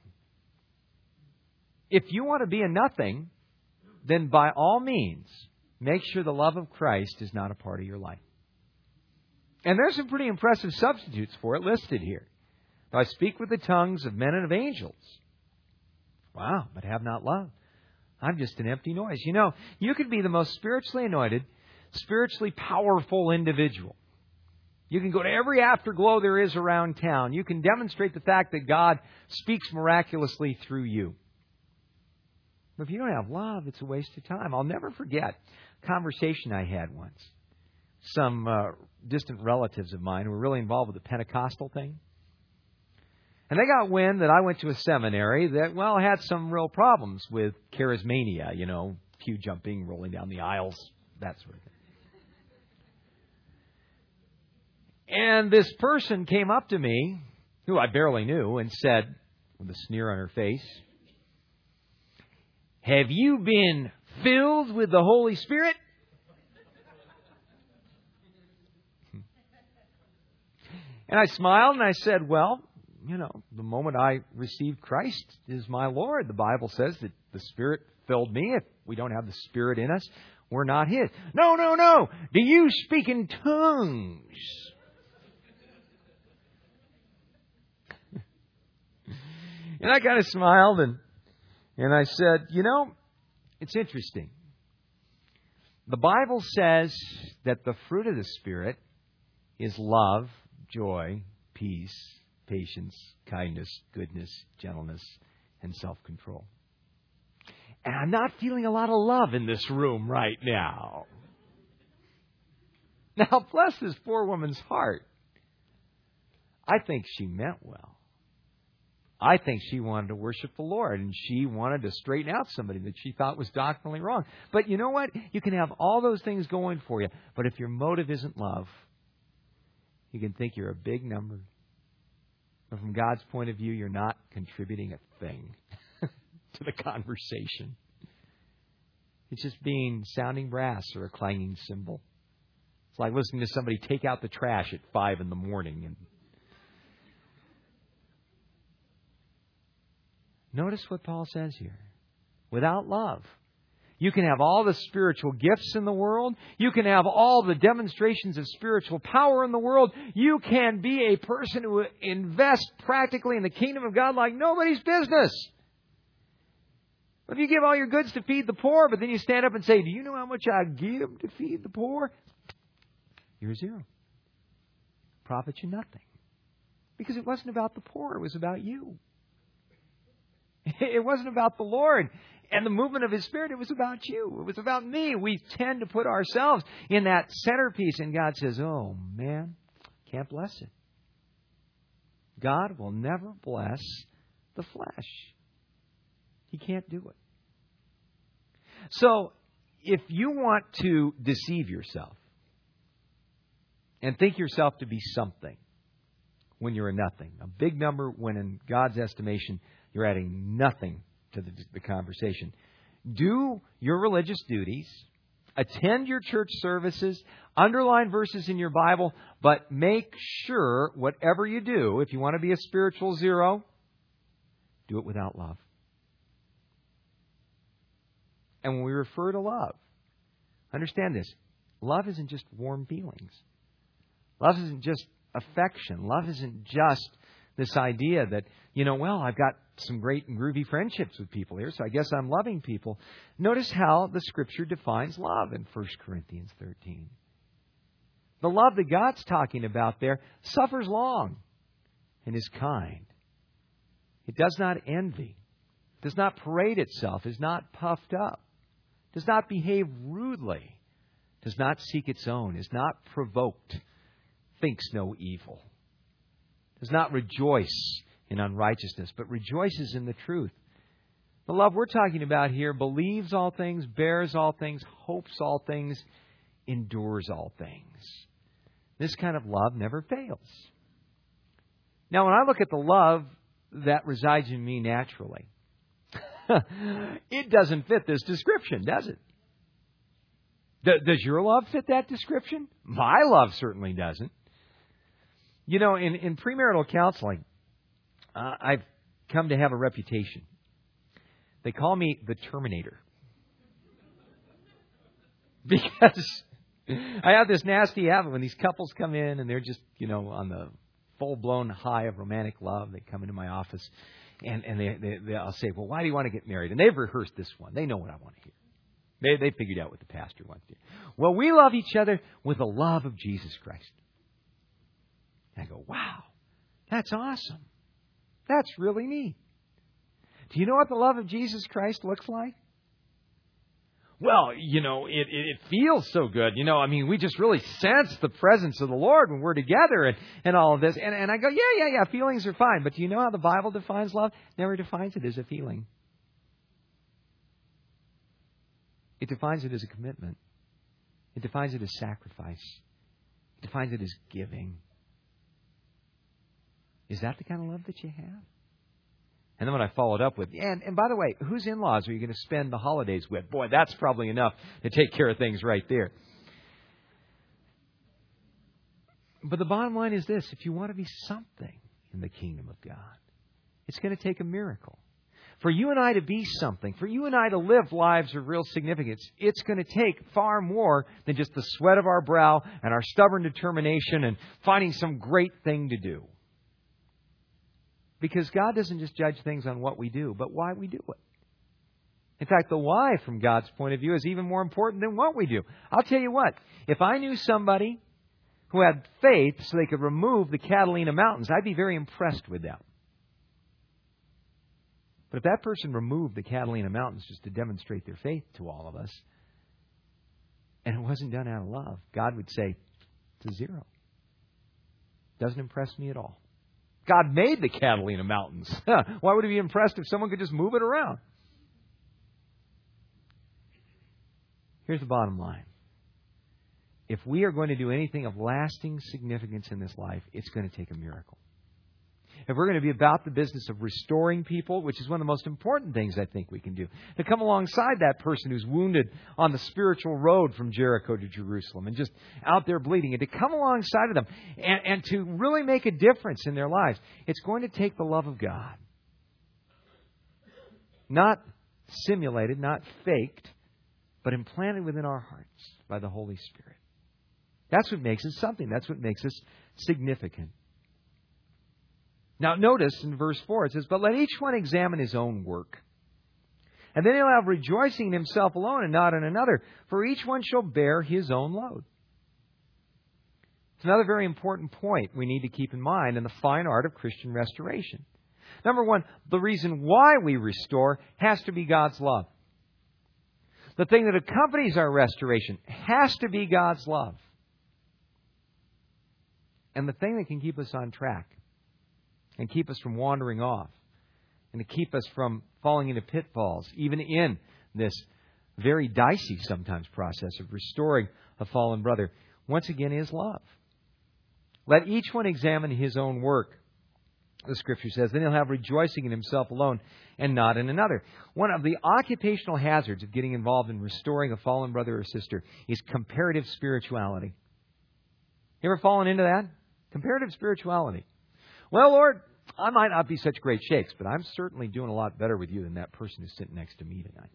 If you want to be a nothing, then by all means, make sure the love of Christ is not a part of your life. And there's some pretty impressive substitutes for it listed here. I speak with the tongues of men and of angels. Wow, but have not love. I'm just an empty noise. You could be the most spiritually anointed, spiritually powerful individual. You can go to every afterglow there is around town. You can demonstrate the fact that God speaks miraculously through you. But if you don't have love, it's a waste of time. I'll never forget a conversation I had once. Some distant relatives of mine who were really involved with the Pentecostal thing. And they got wind that I went to a seminary that, had some real problems with charismania, pew jumping, rolling down the aisles, that sort of thing. And this person came up to me, who I barely knew, and said, with a sneer on her face, have you been filled with the Holy Spirit? And I smiled and I said, well, the moment I received Christ is my Lord. The Bible says that the Spirit filled me. If we don't have the Spirit in us, we're not His. No. Do you speak in tongues? And I kind of smiled and I said, it's interesting. The Bible says that the fruit of the Spirit is love, joy, peace, patience, kindness, goodness, gentleness, and self-control. And I'm not feeling a lot of love in this room right now. Now, bless this poor woman's heart. I think she meant well. I think she wanted to worship the Lord, and she wanted to straighten out somebody that she thought was doctrinally wrong. But you know what? You can have all those things going for you, but if your motive isn't love, you can think you're a big number. But from God's point of view, you're not contributing a thing to the conversation. It's just being sounding brass or a clanging cymbal. It's like listening to somebody take out the trash at 5 in the morning. And notice what Paul says here. Without love, you can have all the spiritual gifts in the world. You can have all the demonstrations of spiritual power in the world. You can be a person who invests practically in the kingdom of God like nobody's business. If you give all your goods to feed the poor, but then you stand up and say, do you know how much I give to feed the poor? You're zero. Profit you nothing. Because it wasn't about the poor, it was about you. It wasn't about the Lord and the movement of His Spirit. It was about you. It was about me. We tend to put ourselves in that centerpiece, and God says, oh, man, can't bless it. God will never bless the flesh. He can't do it. So, if you want to deceive yourself and think yourself to be something when you're a nothing, a big number when in God's estimation you're adding nothing to the conversation, do your religious duties, attend your church services, underline verses in your Bible, but make sure whatever you do, if you want to be a spiritual zero, do it without love. And when we refer to love, understand this. Love isn't just warm feelings. Love isn't just affection. Love isn't just this idea that, well, I've got some great and groovy friendships with people here, so I guess I'm loving people. Notice how the Scripture defines love in 1 Corinthians 13. The love that God's talking about there suffers long and is kind. It does not envy, does not parade itself, is not puffed up, does not behave rudely, does not seek its own, is not provoked, thinks no evil, does not rejoice in unrighteousness, but rejoices in the truth. The love we're talking about here believes all things, bears all things, hopes all things, endures all things. This kind of love never fails. Now, when I look at the love that resides in me naturally, it doesn't fit this description, does it? Does your love fit that description? My love certainly doesn't. In premarital counseling, I've come to have a reputation. They call me the Terminator. Because I have this nasty habit when these couples come in and they're just, on the full-blown high of romantic love. They come into my office and I'll say, well, why do you want to get married? And they've rehearsed this one. They know what I want to hear. They figured out what the pastor wants to hear. Well, we love each other with the love of Jesus Christ. And I go, wow, that's awesome. That's really neat. Do you know what the love of Jesus Christ looks like? Well, it feels so good. We just really sense the presence of the Lord when we're together and all of this. And I go, yeah, feelings are fine. But do you know how the Bible defines love? It never defines it as a feeling. It defines it as a commitment. It defines it as sacrifice. It defines it as giving. Is that the kind of love that you have? And then when I followed up with, and by the way, whose in-laws are you going to spend the holidays with? Boy, that's probably enough to take care of things right there. But the bottom line is this. If you want to be something in the kingdom of God, it's going to take a miracle. For you and I to be something, for you and I to live lives of real significance, it's going to take far more than just the sweat of our brow and our stubborn determination and finding some great thing to do. Because God doesn't just judge things on what we do, but why we do it. In fact, the why from God's point of view is even more important than what we do. I'll tell you what, if I knew somebody who had faith so they could remove the Catalina Mountains, I'd be very impressed with them. But if that person removed the Catalina Mountains just to demonstrate their faith to all of us, and it wasn't done out of love, God would say, it's a 0. Doesn't impress me at all. God made the Catalina Mountains. Why would he be impressed if someone could just move it around? Here's the bottom line. If we are going to do anything of lasting significance in this life, it's going to take a miracle. If we're going to be about the business of restoring people, which is one of the most important things I think we can do, to come alongside that person who's wounded on the spiritual road from Jericho to Jerusalem and just out there bleeding, and to come alongside of them and to really make a difference in their lives, it's going to take the love of God. Not simulated, not faked, but implanted within our hearts by the Holy Spirit. That's what makes us something. That's what makes us significant. Now notice in verse 4 it says, but let each one examine his own work. And then he'll have rejoicing in himself alone and not in another, for each one shall bear his own load. It's another very important point we need to keep in mind in the fine art of Christian restoration. Number one, the reason why we restore has to be God's love. The thing that accompanies our restoration has to be God's love. And the thing that can keep us on track and keep us from wandering off and to keep us from falling into pitfalls, even in this very dicey sometimes process of restoring a fallen brother, once again is love. Let each one examine his own work, the Scripture says. Then he'll have rejoicing in himself alone and not in another. One of the occupational hazards of getting involved in restoring a fallen brother or sister is comparative spirituality. You ever fallen into that? Comparative spirituality. Well, Lord, I might not be such great shakes, but I'm certainly doing a lot better with you than that person who's sitting next to me tonight.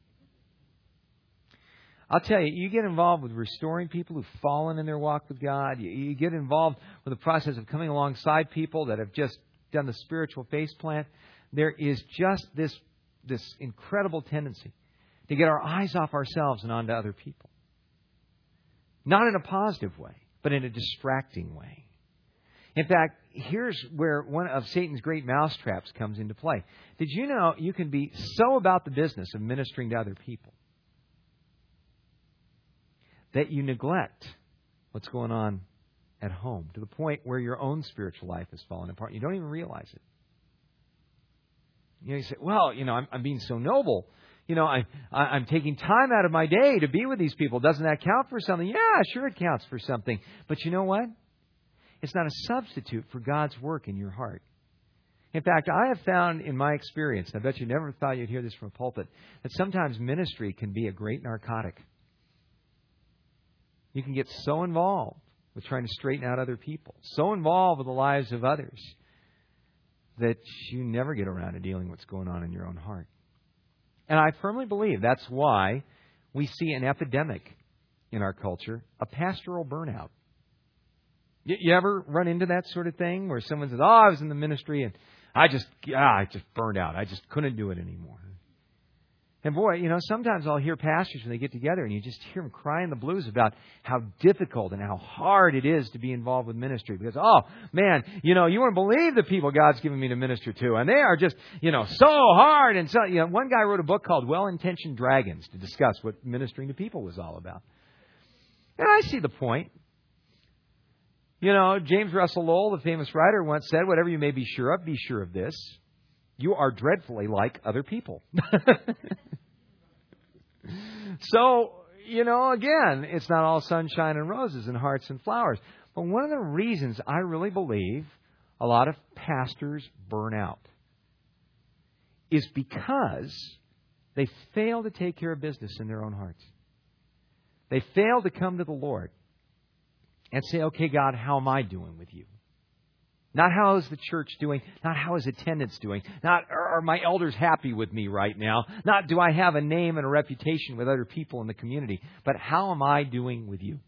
I'll tell you, you get involved with restoring people who've fallen in their walk with God. You get involved with the process of coming alongside people that have just done the spiritual faceplant. There is just this incredible tendency to get our eyes off ourselves and onto other people. Not in a positive way, but in a distracting way. In fact, here's where one of Satan's great mousetraps comes into play. Did you know you can be so about the business of ministering to other people that you neglect what's going on at home to the point where your own spiritual life has fallen apart? You don't even realize it. You say, well, I'm being so noble. I'm taking time out of my day to be with these people. Doesn't that count for something? Yeah, sure it counts for something. But you know what? It's not a substitute for God's work in your heart. In fact, I have found in my experience, and I bet you never thought you'd hear this from a pulpit, that sometimes ministry can be a great narcotic. You can get so involved with trying to straighten out other people, so involved with the lives of others, that you never get around to dealing with what's going on in your own heart. And I firmly believe that's why we see an epidemic in our culture, a pastoral burnout. You ever run into that sort of thing where someone says, I was in the ministry and I just burned out. I just couldn't do it anymore. And boy, sometimes I'll hear pastors when they get together and you just hear them crying the blues about how difficult and how hard it is to be involved with ministry. Because, oh, man, you wouldn't believe the people God's given me to minister to. And they are just, so hard. And so, one guy wrote a book called Well-Intentioned Dragons to discuss what ministering to people was all about. And I see the point. James Russell Lowell, the famous writer, once said, whatever you may be sure of this. You are dreadfully like other people. So, again, it's not all sunshine and roses and hearts and flowers. But one of the reasons I really believe a lot of pastors burn out is because they fail to take care of business in their own hearts. They fail to come to the Lord and say, okay, God, how am I doing with you? Not how is the church doing, not how is attendance doing, not are my elders happy with me right now, not do I have a name and a reputation with other people in the community, but how am I doing with you?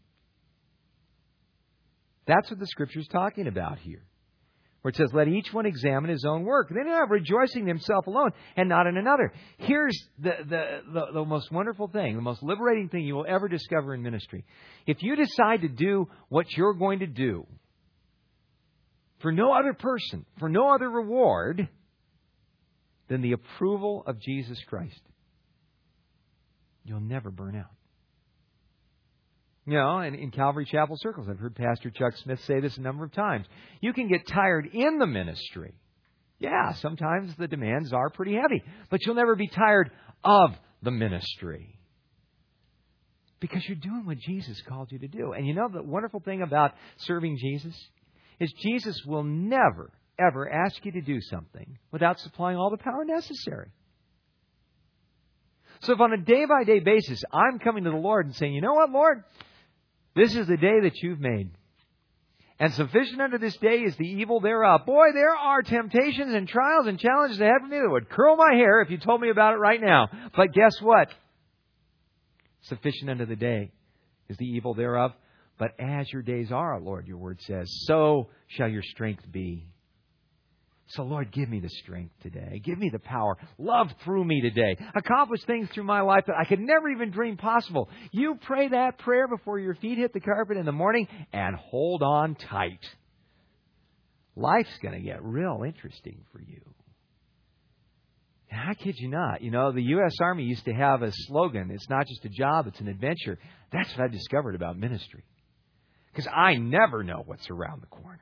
That's what the Scripture's talking about here. Where it says, let each one examine his own work. Then he'll have rejoicing in himself alone and not in another. Here's the most wonderful thing, the most liberating thing you will ever discover in ministry. If you decide to do what you're going to do for no other person, for no other reward, than the approval of Jesus Christ, you'll never burn out. You know, and in Calvary Chapel circles, I've heard Pastor Chuck Smith say this a number of times. You can get tired in the ministry. Yeah, sometimes the demands are pretty heavy, but you'll never be tired of the ministry. Because you're doing what Jesus called you to do. And you know the wonderful thing about serving Jesus is Jesus will never, ever ask you to do something without supplying all the power necessary. So if on a day-by-day basis, I'm coming to the Lord and saying, you know what, Lord? This is the day that you've made. And sufficient unto this day is the evil thereof. Boy, there are temptations and trials and challenges ahead of me that would curl my hair if you told me about it right now. But guess what? Sufficient unto the day is the evil thereof. But as your days are, Lord, your word says, so shall your strength be. So, Lord, give me the strength today. Give me the power. Love through me today. Accomplish things through my life that I could never even dream possible. You pray that prayer before your feet hit the carpet in the morning and hold on tight. Life's going to get real interesting for you. And I kid you not. You know, the U.S. Army used to have a slogan. It's not just a job, it's an adventure. That's what I discovered about ministry. Because I never know what's around the corner.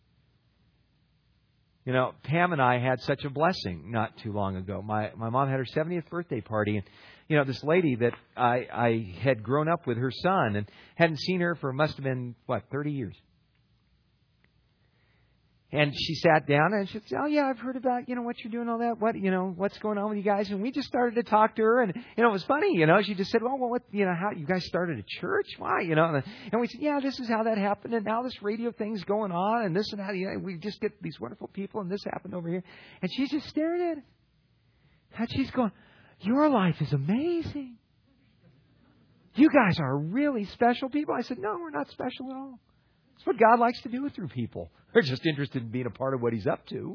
You know, Pam and I had such a blessing not too long ago. My mom had her 70th birthday party. And, you know, this lady that I had grown up with her son and hadn't seen her for must have been, 30 years. And she sat down and she said, oh, yeah, I've heard about, what you're doing, all that. What's going on with you guys? And we just started to talk to her. And, it was funny, she just said, well, what, how you guys started a church? Why? And we said, yeah, this is how that happened. And now this radio thing's going on and this and that. We just get these wonderful people and this happened over here. And she's just staring at it. And she's going, your life is amazing. You guys are really special people. I said, no, we're not special at all. It's what God likes to do through people. They're just interested in being a part of what He's up to.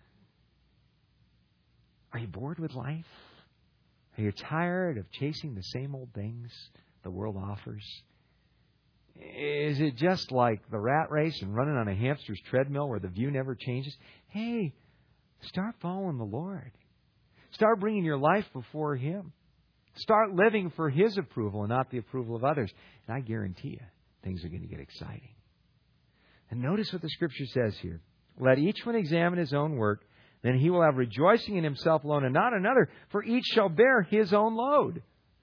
Are you bored with life? Are you tired of chasing the same old things the world offers? Is it just like the rat race and running on a hamster's treadmill where the view never changes? Hey, start following the Lord. Start bringing your life before Him. Start living for His approval and not the approval of others. And I guarantee you, things are going to get exciting. And notice what the Scripture says here. Let each one examine his own work, then he will have rejoicing in himself alone and not another, for each shall bear his own load.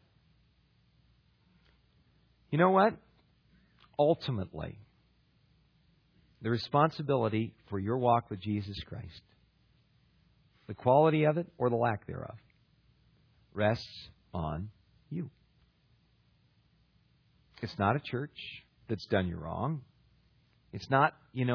You know what? Ultimately, the responsibility for your walk with Jesus Christ, the quality of it or the lack thereof, rests on you. It's not a church that's done you wrong. It's not,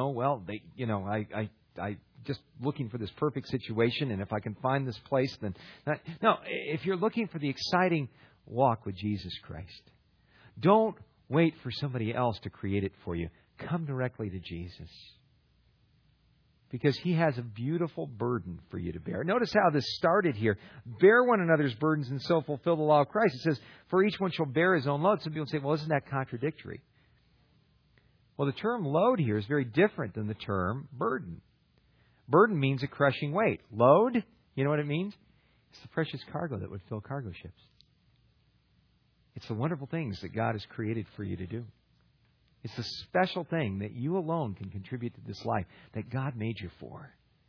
I just looking for this perfect situation, and if I can find this place, then... No, if you're looking for the exciting walk with Jesus Christ, don't wait for somebody else to create it for you. Come directly to Jesus. Because He has a beautiful burden for you to bear. Notice how this started here. Bear one another's burdens and so fulfill the law of Christ. It says, for each one shall bear his own load. Some people say, well, isn't that contradictory? Well, the term load here is very different than the term burden. Burden means a crushing weight. Load, you know what it means? It's the precious cargo that would fill cargo ships. It's the wonderful things that God has created for you to do. It's the special thing that you alone can contribute to this life that God made you for.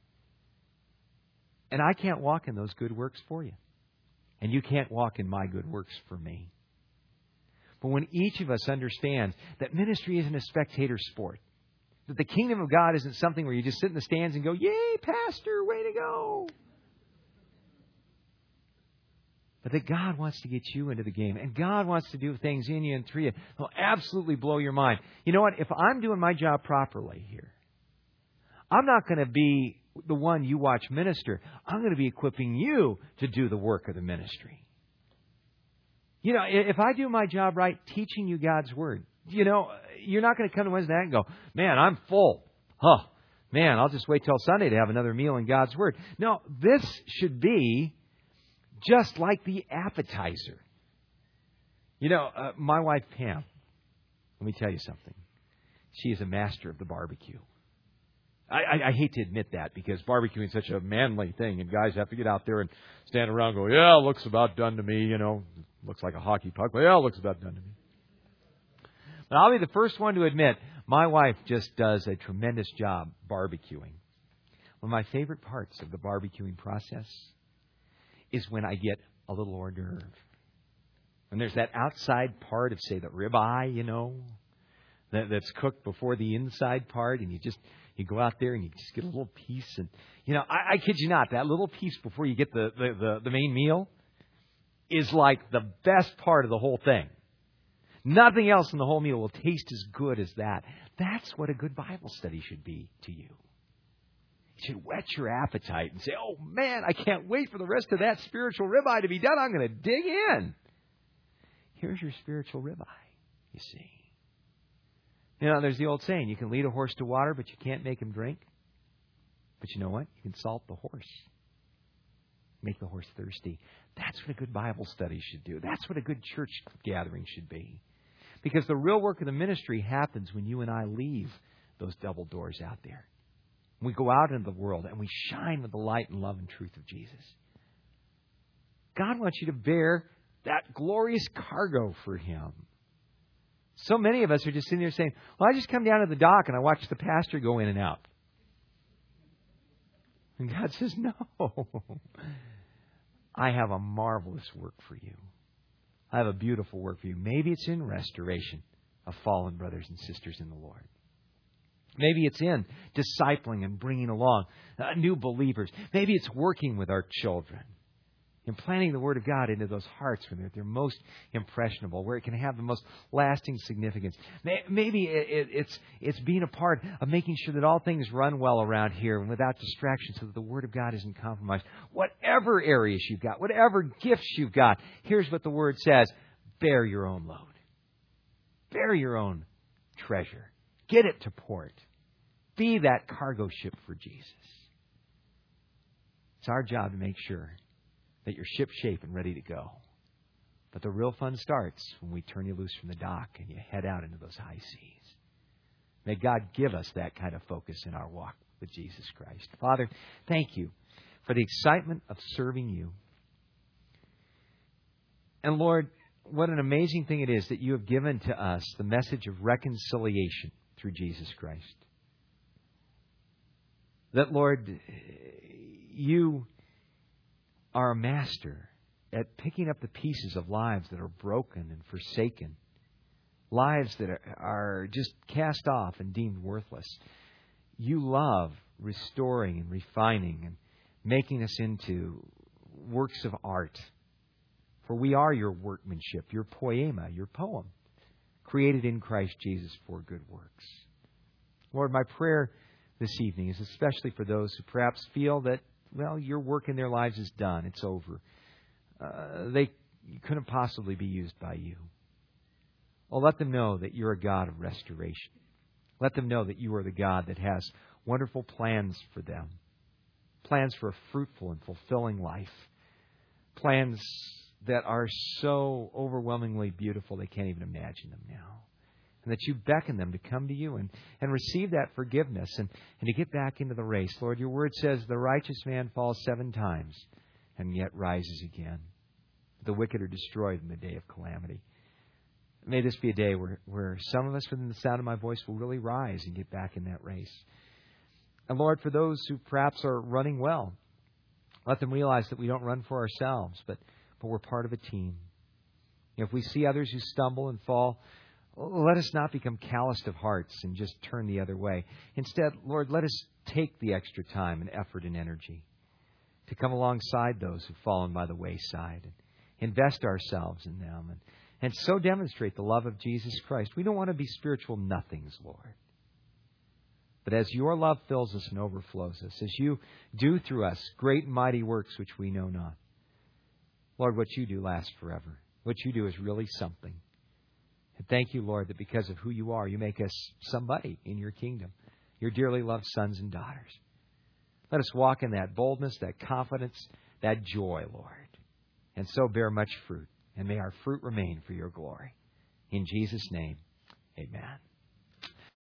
And I can't walk in those good works for you. And you can't walk in my good works for me. But when each of us understands that ministry isn't a spectator sport, that the kingdom of God isn't something where you just sit in the stands and go, yay, pastor, way to go. But that God wants to get you into the game. And God wants to do things in you and through you that will absolutely blow your mind. You know what? If I'm doing my job properly here, I'm not going to be the one you watch minister. I'm going to be equipping you to do the work of the ministry. If I do my job right, teaching you God's Word, you're not going to come to Wednesday night and go, man, I'm full. Man, I'll just wait till Sunday to have another meal in God's Word. No, this should be just like the appetizer. My wife, Pam, let me tell you something. She is a master of the barbecue. I hate to admit that because barbecuing is such a manly thing, and guys have to get out there and stand around and go, yeah, it looks about done to me, looks like a hockey puck, but yeah, it looks about done to me. But I'll be the first one to admit, my wife just does a tremendous job barbecuing. One of my favorite parts of the barbecuing process is when I get a little hors d'oeuvre. When there's that outside part of, say, the ribeye, that's cooked before the inside part, and you go out there and you just get a little piece. And, I kid you not, that little piece before you get the main meal is like the best part of the whole thing. Nothing else in the whole meal will taste as good as that. That's what a good Bible study should be to you. It should whet your appetite and say, oh, man, I can't wait for the rest of that spiritual ribeye to be done. I'm going to dig in. Here's your spiritual ribeye, you see. There's the old saying, you can lead a horse to water, but you can't make him drink. But you know what? You can salt the horse. Make the horse thirsty. That's what a good Bible study should do. That's what a good church gathering should be. Because the real work of the ministry happens when you and I leave those double doors out there. We go out into the world and we shine with the light and love and truth of Jesus. God wants you to bear that glorious cargo for Him. So many of us are just sitting there saying, well, I just come down to the dock and I watch the pastor go in and out. And God says, no. I have a marvelous work for you. I have a beautiful work for you. Maybe it's in restoration of fallen brothers and sisters in the Lord. Maybe it's in discipling and bringing along new believers. Maybe it's working with our children. Implanting the Word of God into those hearts when they're most impressionable, where it can have the most lasting significance. Maybe it's being a part of making sure that all things run well around here and without distraction so that the Word of God isn't compromised. Whatever areas you've got, whatever gifts you've got, here's what the Word says. Bear your own load. Bear your own treasure. Get it to port. Be that cargo ship for Jesus. It's our job to make sure that you're ship-shape and ready to go. But the real fun starts when we turn you loose from the dock and you head out into those high seas. May God give us that kind of focus in our walk with Jesus Christ. Father, thank you for the excitement of serving you. And Lord, what an amazing thing it is that you have given to us the message of reconciliation through Jesus Christ. That, Lord, you are a master at picking up the pieces of lives that are broken and forsaken. Lives that are just cast off and deemed worthless. You love restoring and refining and making us into works of art. For we are your workmanship, your poema, your poem, created in Christ Jesus for good works. Lord, my prayer this evening is especially for those who perhaps feel that, well, your work in their lives is done. It's over. They couldn't possibly be used by you. Well, let them know that you're a God of restoration. Let them know that you are the God that has wonderful plans for them. Plans for a fruitful and fulfilling life. Plans that are so overwhelmingly beautiful they can't even imagine them now. And that you beckon them to come to you and receive that forgiveness and to get back into the race. Lord, your word says the righteous man falls 7 times and yet rises again. The wicked are destroyed in the day of calamity. May this be a day where some of us within the sound of my voice will really rise and get back in that race. And Lord, for those who perhaps are running well, let them realize that we don't run for ourselves, but we're part of a team. If we see others who stumble and fall, let us not become calloused of hearts and just turn the other way. Instead, Lord, let us take the extra time and effort and energy to come alongside those who've fallen by the wayside and invest ourselves in them and so demonstrate the love of Jesus Christ. We don't want to be spiritual nothings, Lord. But as your love fills us and overflows us, as you do through us great and mighty works which we know not, Lord, what you do lasts forever. What you do is really something. And thank you, Lord, that because of who you are, you make us somebody in your kingdom, your dearly loved sons and daughters. Let us walk in that boldness, that confidence, that joy, Lord, and so bear much fruit. And may our fruit remain for your glory. In Jesus' name, amen.